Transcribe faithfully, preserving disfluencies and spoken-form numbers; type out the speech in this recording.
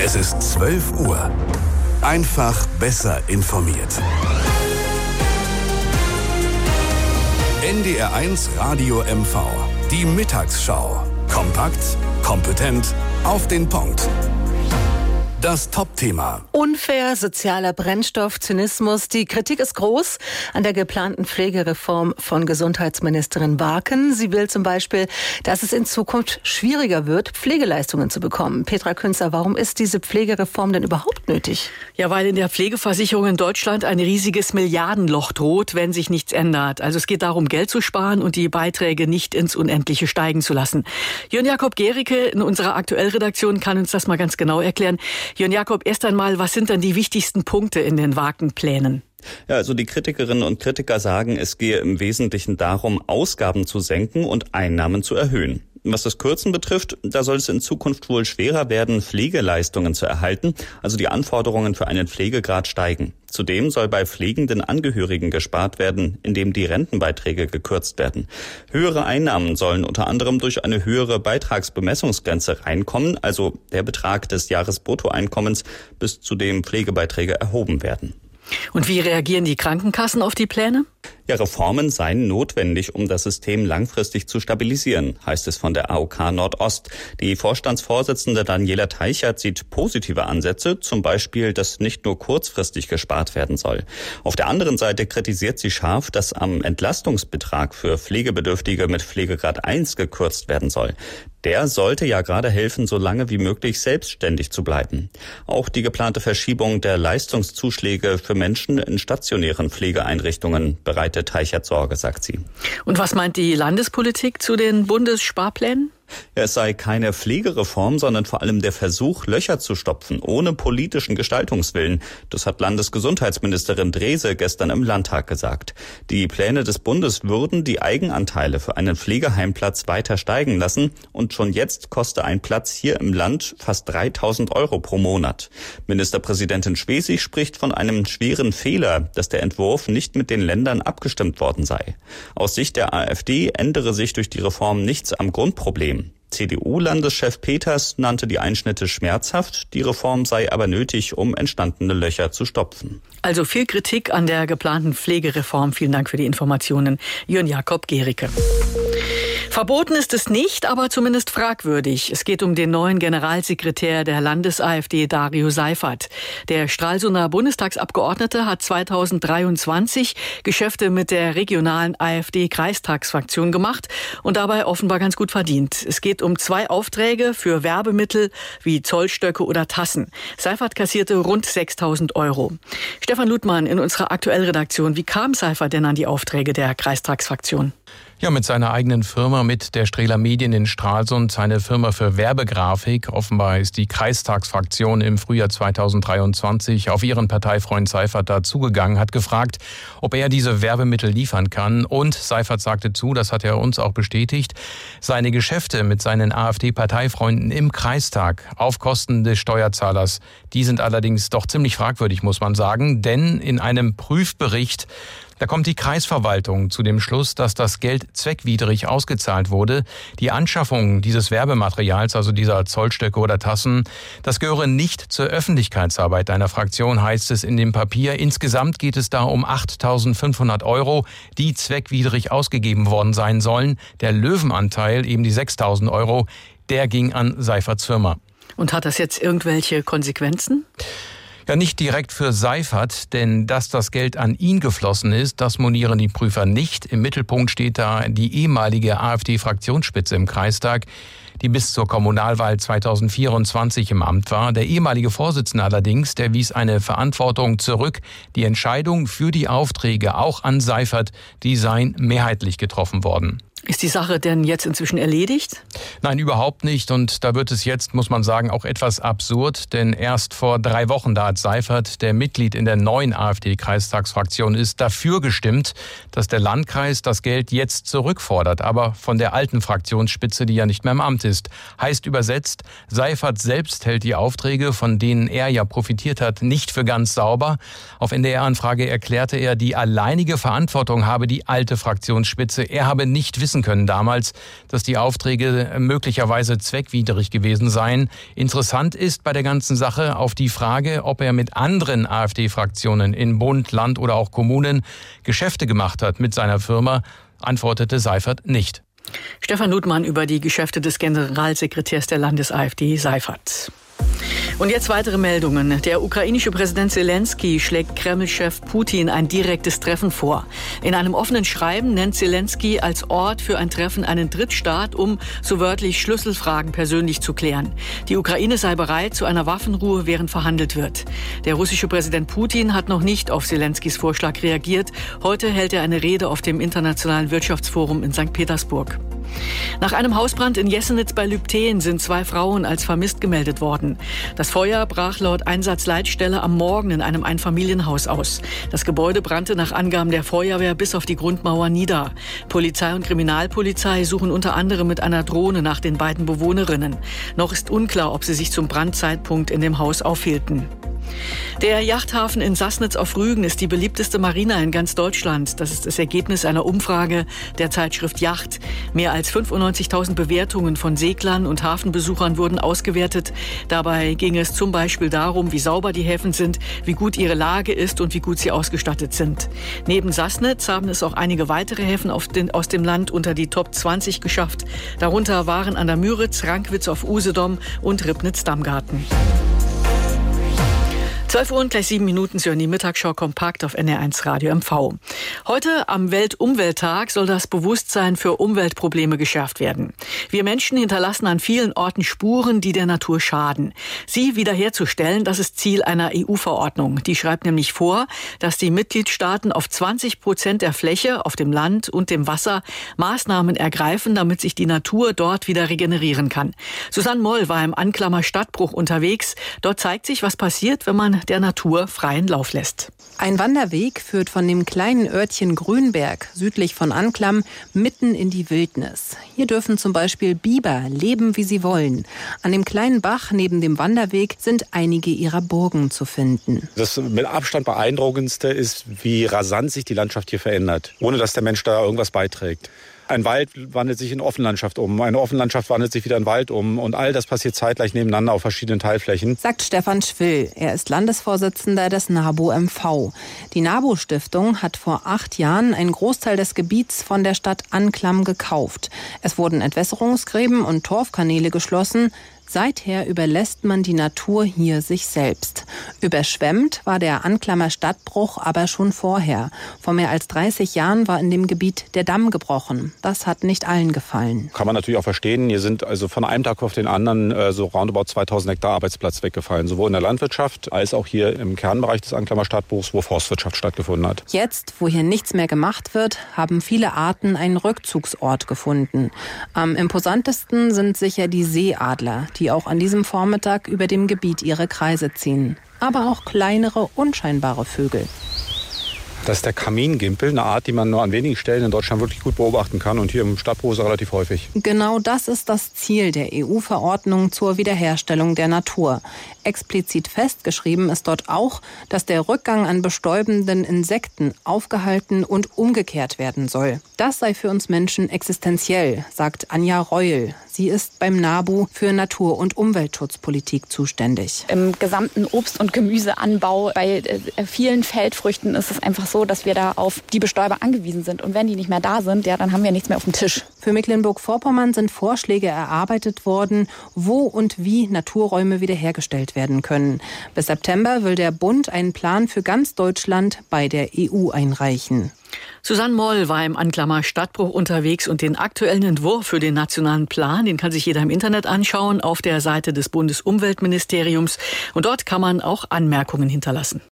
Es ist zwölf Uhr. Einfach besser informiert. N D R eins Radio M V. Die Mittagsschau. Kompakt, kompetent, auf den Punkt. Das Top-Thema. Unfair, sozialer Brennstoff, Zynismus. Die Kritik ist groß an der geplanten Pflegereform von Gesundheitsministerin Barken. Sie will zum Beispiel, dass es in Zukunft schwieriger wird, Pflegeleistungen zu bekommen. Petra Künzer, warum ist diese Pflegereform denn überhaupt nötig? Ja, weil in der Pflegeversicherung in Deutschland ein riesiges Milliardenloch droht, wenn sich nichts ändert. Also es geht darum, Geld zu sparen und die Beiträge nicht ins Unendliche steigen zu lassen. Jörn Jakob Gericke in unserer Aktuellredaktion kann uns das mal ganz genau erklären. Jörn Jakob, erst einmal, was sind denn die wichtigsten Punkte in den Wagen-Plänen? Ja, also die Kritikerinnen und Kritiker sagen, es gehe im Wesentlichen darum, Ausgaben zu senken und Einnahmen zu erhöhen. Was das Kürzen betrifft, da soll es in Zukunft wohl schwerer werden, Pflegeleistungen zu erhalten, also die Anforderungen für einen Pflegegrad steigen. Zudem soll bei pflegenden Angehörigen gespart werden, indem die Rentenbeiträge gekürzt werden. Höhere Einnahmen sollen unter anderem durch eine höhere Beitragsbemessungsgrenze reinkommen, also der Betrag des Jahresbruttoeinkommens, bis zu dem Pflegebeiträge erhoben werden. Und wie reagieren die Krankenkassen auf die Pläne? Ja, Reformen seien notwendig, um das System langfristig zu stabilisieren, heißt es von der A O K Nordost. Die Vorstandsvorsitzende Daniela Teichert sieht positive Ansätze, zum Beispiel, dass nicht nur kurzfristig gespart werden soll. Auf der anderen Seite kritisiert sie scharf, dass am Entlastungsbetrag für Pflegebedürftige mit Pflegegrad eins gekürzt werden soll. Der sollte ja gerade helfen, so lange wie möglich selbstständig zu bleiben. Auch die geplante Verschiebung der Leistungszuschläge für Menschen in stationären Pflegeeinrichtungen bereitet Teichert Sorge, sagt sie. Und was meint die Landespolitik zu den Bundessparplänen? Es sei keine Pflegereform, sondern vor allem der Versuch, Löcher zu stopfen, ohne politischen Gestaltungswillen. Das hat Landesgesundheitsministerin Drese gestern im Landtag gesagt. Die Pläne des Bundes würden die Eigenanteile für einen Pflegeheimplatz weiter steigen lassen und schon jetzt koste ein Platz hier im Land fast dreitausend Euro pro Monat. Ministerpräsidentin Schwesig spricht von einem schweren Fehler, dass der Entwurf nicht mit den Ländern abgestimmt worden sei. Aus Sicht der AfD ändere sich durch die Reform nichts am Grundproblem. C D U-Landeschef Peters nannte die Einschnitte schmerzhaft, die Reform sei aber nötig, um entstandene Löcher zu stopfen. Also viel Kritik an der geplanten Pflegereform. Vielen Dank für die Informationen, Jörn Jakob Gericke. Verboten ist es nicht, aber zumindest fragwürdig. Es geht um den neuen Generalsekretär der Landes-AfD, Dario Seifert. Der Stralsunder Bundestagsabgeordnete hat zweitausenddreiundzwanzig Geschäfte mit der regionalen AfD-Kreistagsfraktion gemacht und dabei offenbar ganz gut verdient. Es geht um zwei Aufträge für Werbemittel wie Zollstöcke oder Tassen. Seifert kassierte rund sechstausend Euro. Stefan Ludmann in unserer Aktuellredaktion. Wie kam Seifert denn an die Aufträge der Kreistagsfraktion? Ja, mit seiner eigenen Firma, mit der Strehler Medien in Stralsund, seine Firma für Werbegrafik. Offenbar ist die Kreistagsfraktion im Frühjahr zweitausenddreiundzwanzig auf ihren Parteifreund Seifert dazugegangen, hat gefragt, ob er diese Werbemittel liefern kann. Und Seifert sagte zu, das hat er uns auch bestätigt, seine Geschäfte mit seinen AfD-Parteifreunden im Kreistag auf Kosten des Steuerzahlers, die sind allerdings doch ziemlich fragwürdig, muss man sagen. Denn in einem Prüfbericht, da kommt die Kreisverwaltung zu dem Schluss, dass das Geld zweckwidrig ausgezahlt wurde. Die Anschaffung dieses Werbematerials, also dieser Zollstöcke oder Tassen, das gehöre nicht zur Öffentlichkeitsarbeit einer Fraktion, heißt es in dem Papier. Insgesamt geht es da um achttausendfünfhundert Euro, die zweckwidrig ausgegeben worden sein sollen. Der Löwenanteil, eben die sechstausend Euro, der ging an Seiferts Firma. Und hat das jetzt irgendwelche Konsequenzen? Ja, nicht direkt für Seifert, denn dass das Geld an ihn geflossen ist, das monieren die Prüfer nicht. Im Mittelpunkt steht da die ehemalige AfD-Fraktionsspitze im Kreistag, die bis zur Kommunalwahl zweitausendvierundzwanzig im Amt war. Der ehemalige Vorsitzende allerdings, der wies eine Verantwortung zurück. Die Entscheidung für die Aufträge auch an Seifert, die seien mehrheitlich getroffen worden. Ist die Sache denn jetzt inzwischen erledigt? Nein, überhaupt nicht. Und da wird es jetzt, muss man sagen, auch etwas absurd. Denn erst vor drei Wochen, da hat Seifert, der Mitglied in der neuen AfD-Kreistagsfraktion ist, dafür gestimmt, dass der Landkreis das Geld jetzt zurückfordert. Aber von der alten Fraktionsspitze, die ja nicht mehr im Amt ist. Heißt übersetzt, Seifert selbst hält die Aufträge, von denen er ja profitiert hat, nicht für ganz sauber. Auf N D R-Anfrage erklärte er, die alleinige Verantwortung habe die alte Fraktionsspitze. Er habe nicht wissen wissen können damals, dass die Aufträge möglicherweise zweckwidrig gewesen seien. Interessant ist bei der ganzen Sache auf die Frage, ob er mit anderen AfD-Fraktionen in Bund, Land oder auch Kommunen Geschäfte gemacht hat mit seiner Firma, antwortete Seifert nicht. Stefan Nutmann über die Geschäfte des Generalsekretärs der Landes-AfD, Seifert. Und jetzt weitere Meldungen. Der ukrainische Präsident Zelensky schlägt Kreml-Chef Putin ein direktes Treffen vor. In einem offenen Schreiben nennt Zelensky als Ort für ein Treffen einen Drittstaat, um, so wörtlich, Schlüsselfragen persönlich zu klären. Die Ukraine sei bereit zu einer Waffenruhe, während verhandelt wird. Der russische Präsident Putin hat noch nicht auf Zelenskys Vorschlag reagiert. Heute hält er eine Rede auf dem Internationalen Wirtschaftsforum in Sankt Petersburg. Nach einem Hausbrand in Jessenitz bei Lübtheen sind zwei Frauen als vermisst gemeldet worden. Das Feuer brach laut Einsatzleitstelle am Morgen in einem Einfamilienhaus aus. Das Gebäude brannte nach Angaben der Feuerwehr bis auf die Grundmauer nieder. Polizei und Kriminalpolizei suchen unter anderem mit einer Drohne nach den beiden Bewohnerinnen. Noch ist unklar, ob sie sich zum Brandzeitpunkt in dem Haus aufhielten. Der Yachthafen in Sassnitz auf Rügen ist die beliebteste Marina in ganz Deutschland. Das ist das Ergebnis einer Umfrage der Zeitschrift Yacht. Mehr als fünfundneunzigtausend Bewertungen von Seglern und Hafenbesuchern wurden ausgewertet. Dabei ging es zum Beispiel darum, wie sauber die Häfen sind, wie gut ihre Lage ist und wie gut sie ausgestattet sind. Neben Sassnitz haben es auch einige weitere Häfen auf den, aus dem Land unter die Top zwanzig geschafft. Darunter waren an der Müritz, Rankwitz auf Usedom und Ribnitz-Damgarten. zwölf Uhr und gleich sieben Minuten, Sie hören die Mittagsschau kompakt auf N R eins Radio M V. Heute am Weltumwelttag soll das Bewusstsein für Umweltprobleme geschärft werden. Wir Menschen hinterlassen an vielen Orten Spuren, die der Natur schaden. Sie wiederherzustellen, das ist Ziel einer E U-Verordnung. Die schreibt nämlich vor, dass die Mitgliedstaaten auf zwanzig Prozent der Fläche auf dem Land und dem Wasser Maßnahmen ergreifen, damit sich die Natur dort wieder regenerieren kann. Susanne Moll war im Anklammer Stadtbruch unterwegs. Dort zeigt sich, was passiert, wenn man der Natur freien Lauf lässt. Ein Wanderweg führt von dem kleinen Örtchen Grünberg südlich von Anklam mitten in die Wildnis. Hier dürfen zum Beispiel Biber leben, wie sie wollen. An dem kleinen Bach neben dem Wanderweg sind einige ihrer Burgen zu finden. Das mit Abstand beeindruckendste ist, wie rasant sich die Landschaft hier verändert, ohne dass der Mensch da irgendwas beiträgt. Ein Wald wandelt sich in Offenlandschaft um, eine Offenlandschaft wandelt sich wieder in Wald um und all das passiert zeitgleich nebeneinander auf verschiedenen Teilflächen. Sagt Stefan Schwill. Er ist Landesvorsitzender des NABU M V. Die NABU-Stiftung hat vor acht Jahren einen Großteil des Gebiets von der Stadt Anklam gekauft. Es wurden Entwässerungsgräben und Torfkanäle geschlossen. Seither überlässt man die Natur hier sich selbst. Überschwemmt war der Anklammer Stadtbruch aber schon vorher. Vor mehr als dreißig Jahren war in dem Gebiet der Damm gebrochen. Das hat nicht allen gefallen. Kann man natürlich auch verstehen. Hier sind also von einem Tag auf den anderen äh, so roundabout zweitausend Hektar Arbeitsplatz weggefallen. Sowohl in der Landwirtschaft als auch hier im Kernbereich des Anklammer Stadtbruchs, wo Forstwirtschaft stattgefunden hat. Jetzt, wo hier nichts mehr gemacht wird, haben viele Arten einen Rückzugsort gefunden. Am imposantesten sind sicher die Seeadler, die auch an diesem Vormittag über dem Gebiet ihre Kreise ziehen. Aber auch kleinere, unscheinbare Vögel. Das ist der Kamingimpel, eine Art, die man nur an wenigen Stellen in Deutschland wirklich gut beobachten kann und hier im Stadtbruch ist er relativ häufig. Genau das ist das Ziel der E U-Verordnung zur Wiederherstellung der Natur. Explizit festgeschrieben ist dort auch, dass der Rückgang an bestäubenden Insekten aufgehalten und umgekehrt werden soll. Das sei für uns Menschen existenziell, sagt Anja Reul. Sie ist beim NABU für Natur- und Umweltschutzpolitik zuständig. Im gesamten Obst- und Gemüseanbau, bei vielen Feldfrüchten ist es einfach so, dass wir da auf die Bestäuber angewiesen sind. Und wenn die nicht mehr da sind, ja, dann haben wir nichts mehr auf dem Tisch. Für Mecklenburg-Vorpommern sind Vorschläge erarbeitet worden, wo und wie Naturräume wiederhergestellt werden können. Bis September will der Bund einen Plan für ganz Deutschland bei der E U einreichen. Susanne Moll war im Anklammer Stadtbruch unterwegs und den aktuellen Entwurf für den nationalen Plan, den kann sich jeder im Internet anschauen auf der Seite des Bundesumweltministeriums. Und dort kann man auch Anmerkungen hinterlassen.